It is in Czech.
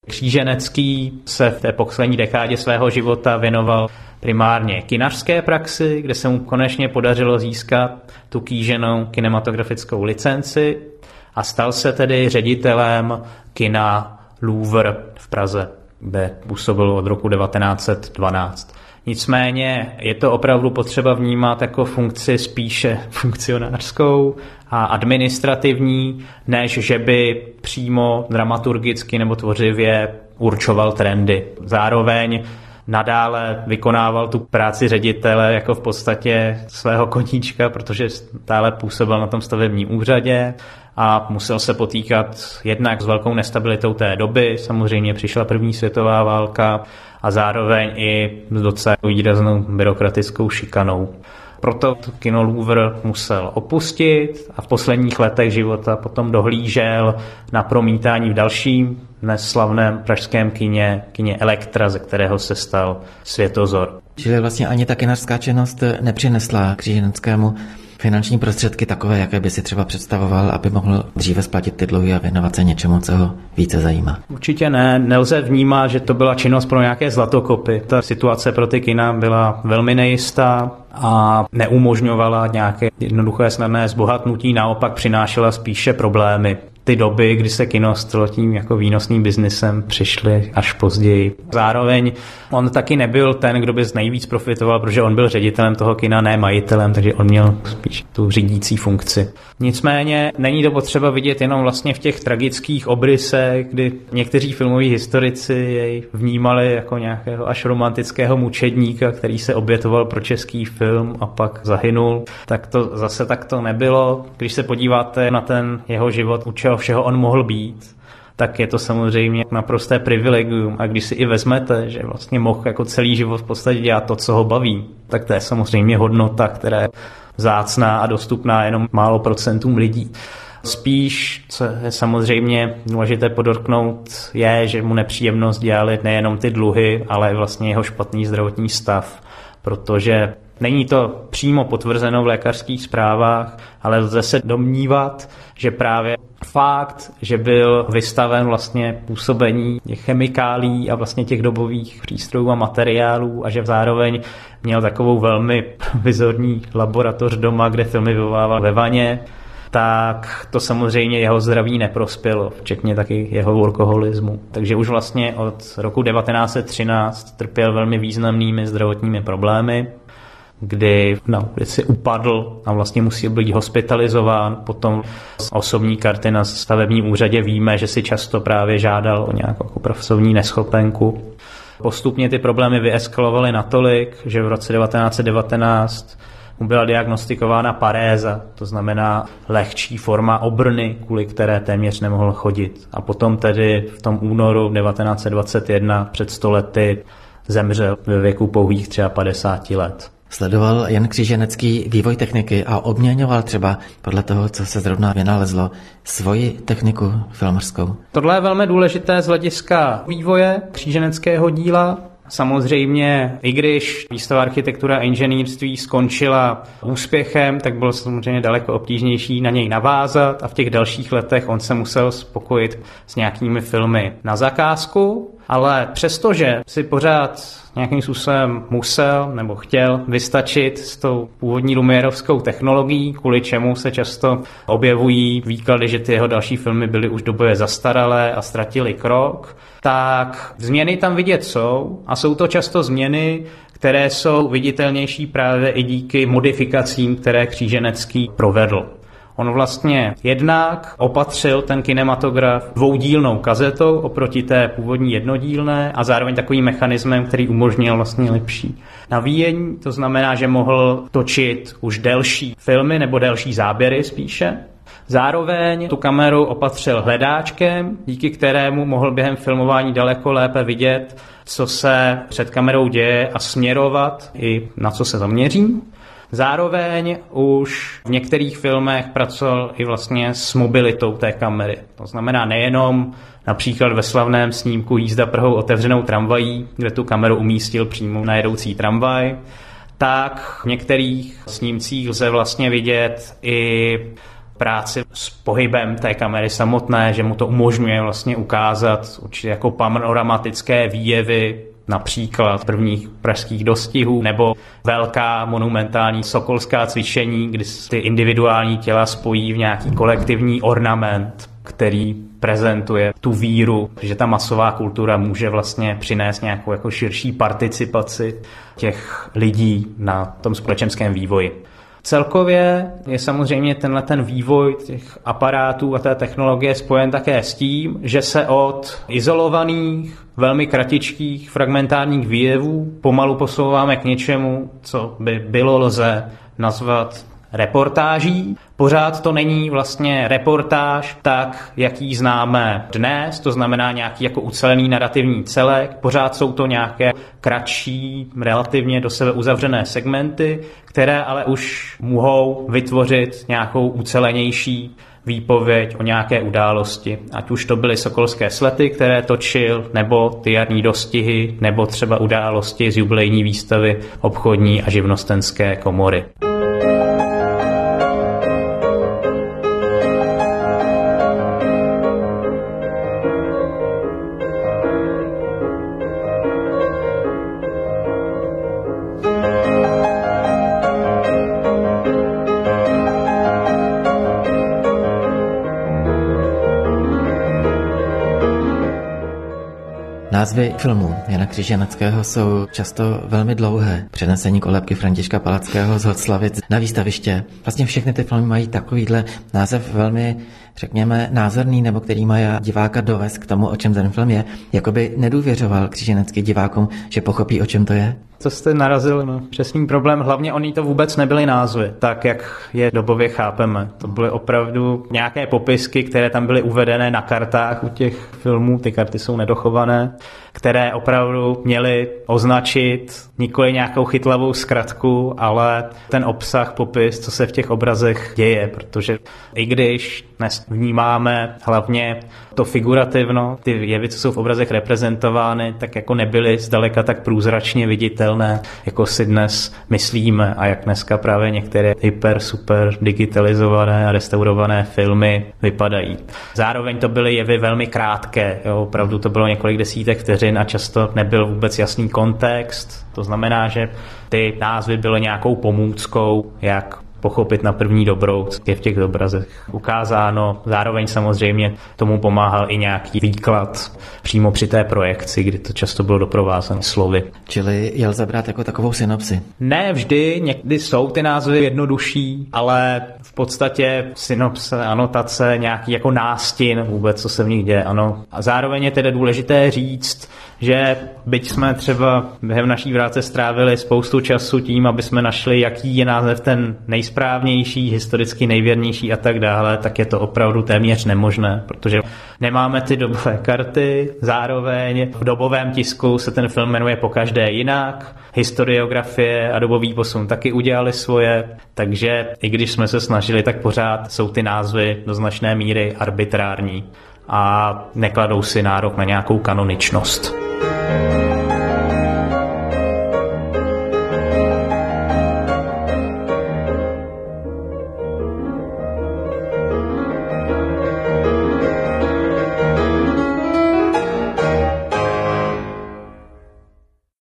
Kříženecký se v té poslední dekádě svého života věnoval primárně kinařské praxi, kde se mu konečně podařilo získat tu kýženou kinematografickou licenci a stal se tedy ředitelem kina Louvre v Praze, kde působil od roku 1912. Nicméně je to opravdu potřeba vnímat jako funkci spíše funkcionářskou a administrativní, než že by přímo dramaturgicky nebo tvořivě určoval trendy. Zároveň nadále vykonával tu práci ředitele jako v podstatě svého koníčka, protože stále působil na tom stavebním úřadě a musel se potýkat jednak s velkou nestabilitou té doby, samozřejmě přišla první světová válka a zároveň i s docela výraznou byrokratickou šikanou. Proto kino Louvre musel opustit a v posledních letech života potom dohlížel na promítání v dalším neslavném pražském kině Elektra, ze kterého se stal Světozor. Čili vlastně ani ta kinařská činnost nepřinesla Kříženeckému finanční prostředky takové, jaké by si třeba představoval, aby mohl dříve splatit ty dluhy a věnovat se něčemu, co ho více zajímá? Určitě ne. Nelze vnímat, že to byla činnost pro nějaké zlatokopy. Ta situace pro ty kina byla velmi nejistá a neumožňovala nějaké jednoduché snadné zbohatnutí, naopak přinášela spíše problémy. Ty doby, kdy se kino stalo tím jako výnosným biznesem, přišly až později. Zároveň on taky nebyl ten, kdo by nejvíc profitoval, protože on byl ředitelem toho kina, ne majitelem, takže on měl spíš tu řídící funkci. Nicméně není to potřeba vidět jenom vlastně v těch tragických obrysech, kdy někteří filmoví historici jej vnímali jako nějakého až romantického mučedníka, který se obětoval pro český film a pak zahynul. Tak to zase takto nebylo. Když se podíváte na ten jeho život, u čeho všeho on mohl být, tak je to samozřejmě naprosté privilegium. A když si i vezmete, že vlastně mohl jako celý život v podstatě dělat to, co ho baví, tak to je samozřejmě hodnota, která je vzácná a dostupná jenom málo procentům lidí. Spíš, co je samozřejmě důležité podotknout, je, že mu nepříjemnost dělali nejenom ty dluhy, ale vlastně jeho špatný zdravotní stav, protože není to přímo potvrzeno v lékařských zprávách, ale lze se domnívat, že právě fakt, že byl vystaven vlastně působení těch chemikálí a vlastně těch dobových přístrojů a materiálů a že zároveň měl takovou velmi provizorní laboratoř doma, kde filmy vyvolával ve vaně, tak to samozřejmě jeho zdraví neprospělo, včetně taky jeho alkoholismu. Takže už vlastně od roku 1913 trpěl velmi významnými zdravotními problémy, kdy na ulici upadl a vlastně musel být hospitalizován. Potom z osobní karty na stavebním úřadě víme, že si často právě žádal o nějakou pracovní neschopenku. Postupně ty problémy vyeskalovaly natolik, že v roce 1919 mu byla diagnostikována paréza, to znamená lehčí forma obrny, kvůli které téměř nemohl chodit. A potom tedy v tom únoru 1921 před 100 lety zemřel ve věku pouhých 53 let. Sledoval Jan Kříženecký vývoj techniky a obměňoval třeba podle toho, co se zrovna vynalezlo, svoji techniku filmařskou? Tohle je velmi důležité z hlediska vývoje kříženeckého díla. Samozřejmě, i když výstava architektura a inženýrství skončila úspěchem, tak bylo samozřejmě daleko obtížnější na něj navázat a v těch dalších letech on se musel spokojit s nějakými filmy na zakázku, ale přestože si pořád nějakým způsobem musel nebo chtěl vystačit s tou původní lumiérovskou technologií, kvůli čemu se často objevují výklady, že ty jeho další filmy byly už dobově zastaralé a ztratily krok, tak změny tam vidět jsou a jsou to často změny, které jsou viditelnější právě i díky modifikacím, které Kříženecký provedl. On vlastně jednak opatřil ten kinematograf dvoudílnou kazetou oproti té původní jednodílné a zároveň takovým mechanismem, který umožnil vlastně lepší navíjení. To znamená, že mohl točit už delší filmy nebo delší záběry spíše. Zároveň tu kameru opatřil hledáčkem, díky kterému mohl během filmování daleko lépe vidět, co se před kamerou děje a směrovat i na co se zaměří. Zároveň už v některých filmech pracoval i vlastně s mobilitou té kamery. To znamená nejenom například ve slavném snímku Jízda Prahou otevřenou tramvají, kde tu kameru umístil přímo na jedoucí tramvaj, tak v některých snímcích lze vlastně vidět i práci s pohybem té kamery samotné, že mu to umožňuje vlastně ukázat určitě jako panoramatické výjevy, například prvních pražských dostihů, nebo velká monumentální sokolská cvičení, kdy ty individuální těla spojí v nějaký kolektivní ornament, který prezentuje tu víru, že ta masová kultura může vlastně přinést nějakou jako širší participaci těch lidí na tom společenském vývoji. Celkově je samozřejmě ten vývoj těch aparátů a té technologie spojen také s tím, že se od izolovaných, velmi kratičkých fragmentárních výjevů pomalu posouváme k něčemu, co by lze nazvat reportáží. Pořád to není vlastně reportáž tak, jak ji známe dnes, to znamená nějaký jako ucelený narrativní celek. Pořád jsou to nějaké kratší, relativně do sebe uzavřené segmenty, které ale už mohou vytvořit nějakou ucelenější výpověď o nějaké události. Ať už to byly sokolské slety, které točil, nebo ty jarní dostihy, nebo třeba události z jubilejní výstavy obchodní a živnostenské komory. Názvy filmů Jana Křižanackého jsou často velmi dlouhé. Přenesení kolébky Františka Palackého z Hoclavic na výstaviště. Vlastně všechny ty filmy mají takovýhle název velmi, řekněme, názorný, nebo který má diváka dovést k tomu, o čem ten film je. Jakoby nedůvěřoval Křižanacký divákům, že pochopí, o čem to je. To jste narazil na přesný problém. Hlavně oni to vůbec nebyly názvy, tak jak je dobově chápeme. To byly opravdu nějaké popisky, které tam byly uvedené na kartách u těch filmů, ty karty jsou nedochované, které opravdu měly označit nikoli nějakou chytlavou zkratku, ale ten obsah, popis, co se v těch obrazech děje, protože i když dnes vnímáme hlavně to figurativno, ty jevy, co jsou v obrazech reprezentovány, tak jako nebyly zdaleka tak průzračně viditelné, jako si dnes myslíme a jak dneska právě některé super digitalizované a restaurované filmy vypadají. Zároveň to byly jevy velmi krátké, jo, opravdu to bylo několik desítek vteřin a často nebyl vůbec jasný kontext. To znamená, že ty názvy byly nějakou pomůckou, jak pochopit na první dobrou, co je v těch obrazech ukázáno. Zároveň samozřejmě tomu pomáhal i nějaký výklad přímo při té projekci, kdy to často bylo doprovázeno slovy. Čili je lze brát jako takovou synopsi? Ne vždy, někdy jsou ty názvy jednodušší, ale v podstatě synopse, anotace, nějaký jako nástin vůbec, co se v nich děje, ano. A zároveň je tedy důležité říct, že byť jsme třeba během naší práce strávili spoustu času tím, aby jsme našli, jaký je název ten nejsprávnější, historicky nejvěrnější a tak dále, tak je to opravdu téměř nemožné, protože nemáme ty dobové karty, zároveň v dobovém tisku se ten film jmenuje pokaždé jinak, historiografie a dobový posun taky udělali svoje, takže i když jsme se snažili, tak pořád jsou ty názvy do značné míry arbitrární a nekladou si nárok na nějakou kanoničnost.